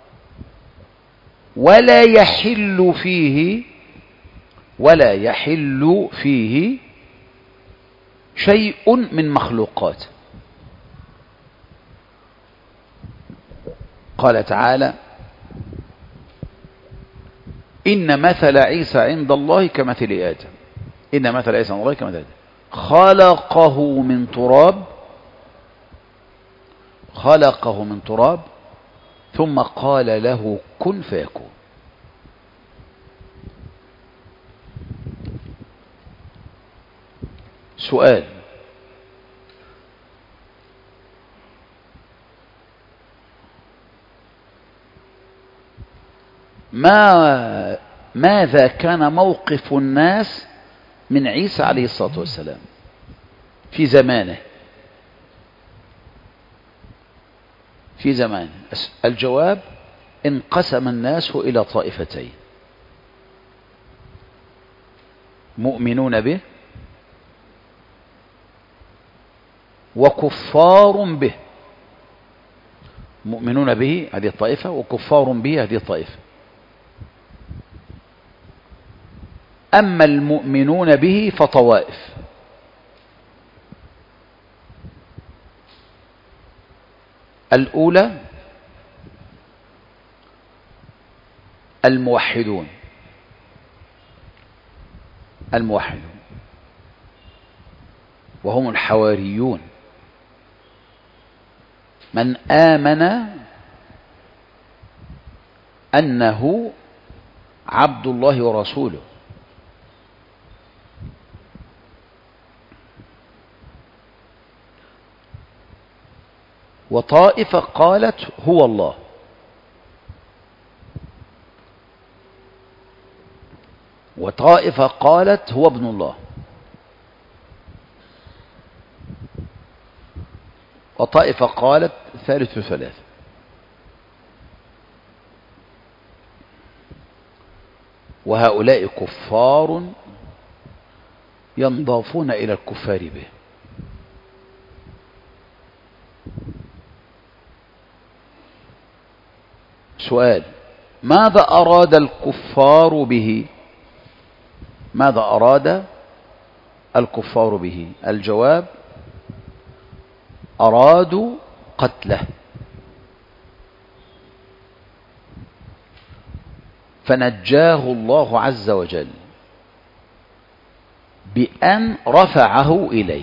ولا يحل فيه ولا يحل فيه شيء من مخلوقاته. قال تعالى: إن مثل عيسى عند الله كمثل آدم إن مثل عيسى عند الله كمثل آدم خلقه من تراب خلقه من تراب ثم قال له كن فيكون. سؤال: ما ماذا كان موقف الناس من عيسى عليه الصلاة والسلام في زمانه في زمانه الجواب: انقسم الناس إلى طائفتين: مؤمنون به وكفار به. مؤمنون به هذه الطائفة، وكفار به هذه الطائفة. أما المؤمنون به فطوائف: الأولى الموحدون الموحدون وهم الحواريون، من آمن أنه عبد الله ورسوله. وطائفة قالت هو الله. وطائفة قالت هو ابن الله. وطائفة قالت ثالث ثلاثة. وهؤلاء كفار ينضافون إلى الكفار به. سؤال: ماذا أراد الكفار به؟ ماذا أراد الكفار به؟ الجواب: أرادوا قتله، فنجاه الله عز وجل بأن رفعه إليه.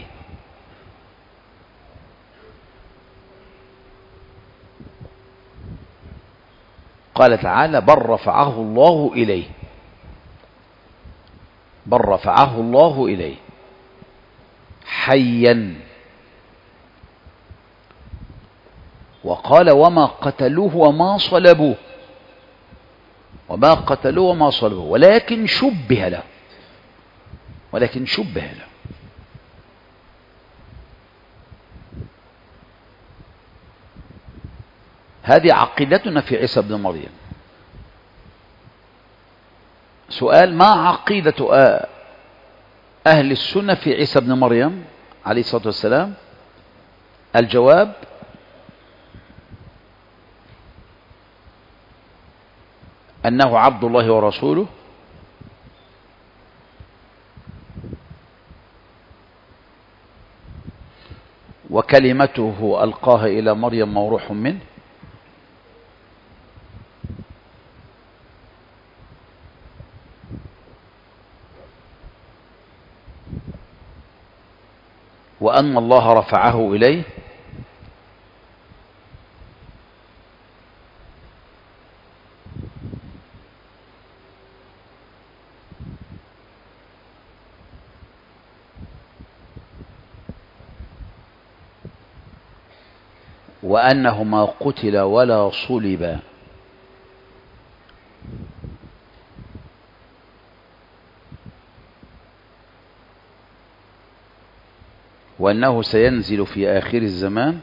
قال تعالى: بل رفعه الله إليه بل رفعه الله إليه حيا. وقال: وما قتلوه وما صلبوه وما قتلوه وما صلبوه ولكن شبه له ولكن شبه له. هذه عقيدتنا في عيسى بن مريم. سؤال: ما عقيدة أهل السنة في عيسى بن مريم عليه الصلاة والسلام؟ الجواب: أنه عبد الله ورسوله، وكلمته ألقاها إلى مريم وروح منه، وأن الله رفعه إليه، وأنه ما قتل ولا صلب. وأنه سينزل في آخر الزمان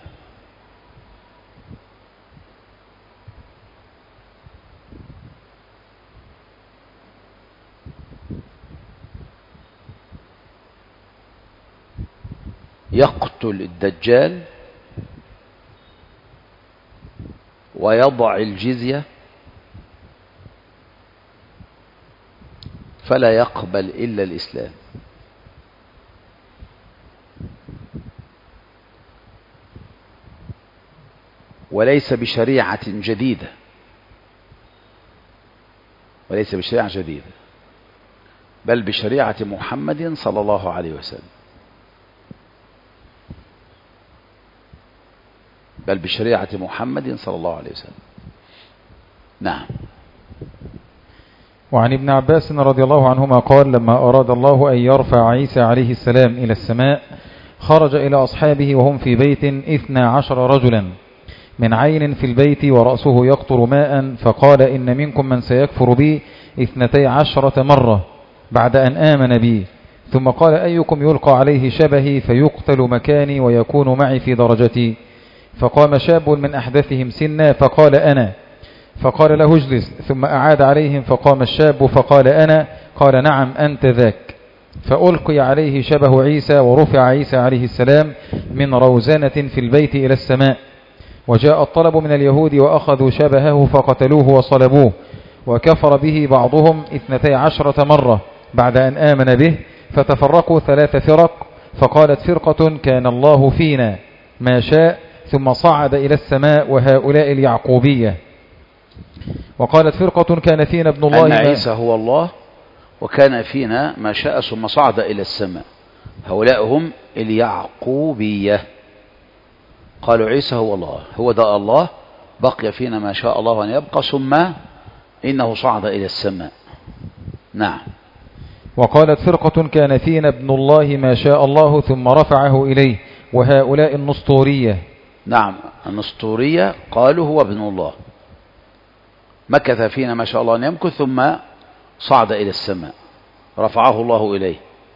يقتل الدجال ويضع الجزية فلا يقبل إلا الإسلام. وليس بشريعة جديدة وليس بشريعة جديدة بل بشريعة محمد صلى الله عليه وسلم بل بشريعة محمد صلى الله عليه وسلم. نعم. وعن ابن عباس رضي الله عنهما قال: لما أراد الله أن يرفع عيسى عليه السلام إلى السماء خرج إلى أصحابه وهم في بيت اثنا عشر رجلا من عين في البيت ورأسه يقطر ماء، فقال: إن منكم من سيكفر بي اثنتي عشرة مرة بعد أن آمن بي. ثم قال: أيكم يلقى عليه شبهي فيقتل مكاني ويكون معي في درجتي؟ فقام شاب من أحدثهم سنا فقال: أنا. فقال له: اجلس. ثم أعاد عليهم فقام الشاب فقال: أنا. قال: نعم أنت ذاك. فألقي عليه شبه عيسى ورفع عيسى عليه السلام من روزنة في البيت إلى السماء. وجاء الطلب من اليهود وأخذوا شبهه فقتلوه وصلبوه، وكفر به بعضهم اثنتي عشرة مرة بعد أن آمن به، فتفرقوا ثلاث فرق. فقالت فرقة: كان الله فينا ما شاء، ثم صعد إلى السماء وهؤلاء اليعقوبية. وقالت فرقة: كان فينا ابن الله أن عيسى هو الله وكان فينا ما شاء ثم صعد إلى السماء. هؤلاء هم اليعقوبية، قالوا عيسى هو الله، هو ده الله، بقي فينا ما شاء الله أن يبقى ثم إنه صعد إلى السماء. نعم. وقالت فرقة: كان فينا ابن الله ما شاء الله ثم رفعه إليه، وهؤلاء النسطورية. نعم، النسطورية قالوا هو ابن الله، مكث فينا ما شاء الله أن يمكث ثم صعد إلى السماء رفعه الله إليه.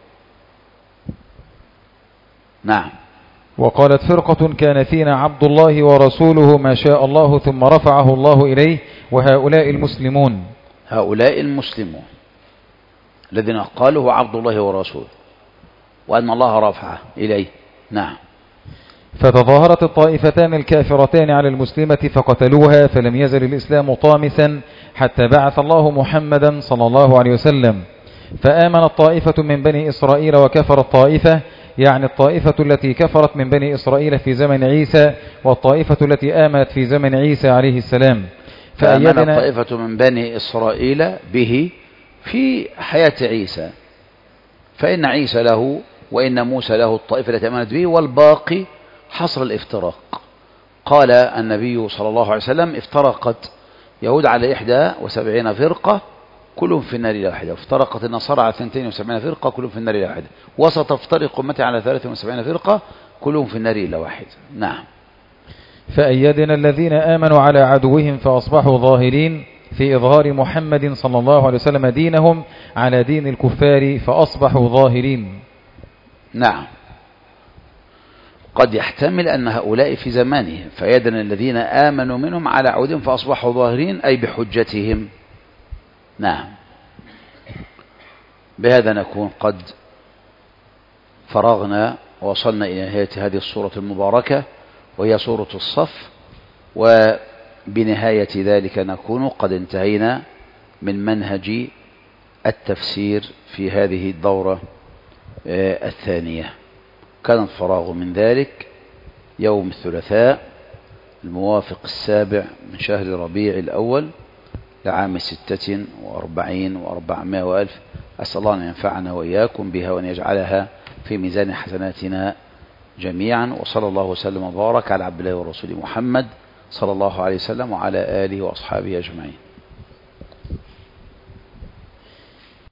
نعم. وقالت فرقة: كان فينا عبد الله ورسوله ما شاء الله ثم رفعه الله إليه، وهؤلاء المسلمون. هؤلاء المسلمون الذين قالوا هو عبد الله ورسوله وأن الله رفعه إليه. نعم. فتظاهرت الطائفتان الكافرتان على المسلمة فقتلوها، فلم يزل الإسلام طامسا حتى بعث الله محمدا صلى الله عليه وسلم. فآمنت طائفة من بني إسرائيل وكفرت طائفة، يعني الطائفة التي كفرت من بني إسرائيل في زمن عيسى والطائفة التي آمنت في زمن عيسى عليه السلام. فآمنت طائفة من بني إسرائيل به في حياة عيسى، فإن عيسى له وإن موسى له الطائفة التي آمنت به، والباقي حصر الافتراق. قال النبي صلى الله عليه وسلم: افترقت يهود على إحدى وسبعين فرقة كلهم في النار إلى واحدة، وافترقت النصارى على اثنتين وسبعين فرقة كلهم في النار إلى واحدة، وستفترق أمتي على ثلاثة وسبعين فرقة كلهم في النار إلى واحدة. نعم. فأيدنا الذين آمنوا على عدوهم فأصبحوا ظاهرين في إظهار محمد صلى الله عليه وسلم دينهم على دين الكفار فأصبحوا ظاهرين. نعم. قد يحتمل أن هؤلاء في زمانهم فأيدنا الذين آمنوا منهم على عدوهم فأصبحوا ظاهرين أي بحجتهم. نعم. بهذا نكون قد فرغنا ووصلنا إلى نهاية هذه السورة المباركة وهي سورة الصف، وبنهاية ذلك نكون قد انتهينا من منهج التفسير في هذه الدورة الثانية. كان الفراغ من ذلك يوم الثلاثاء الموافق السابع من شهر ربيع الأول لعام ستة وأربعين وأربعمائة وألف. أسأل الله أن ينفعنا وإياكم بها وأن يجعلها في ميزان حسناتنا جميعا. وصلى الله وسلم وبارك على عبد الله ورسوله محمد صلى الله عليه وسلم وعلى آله وأصحابه أجمعين.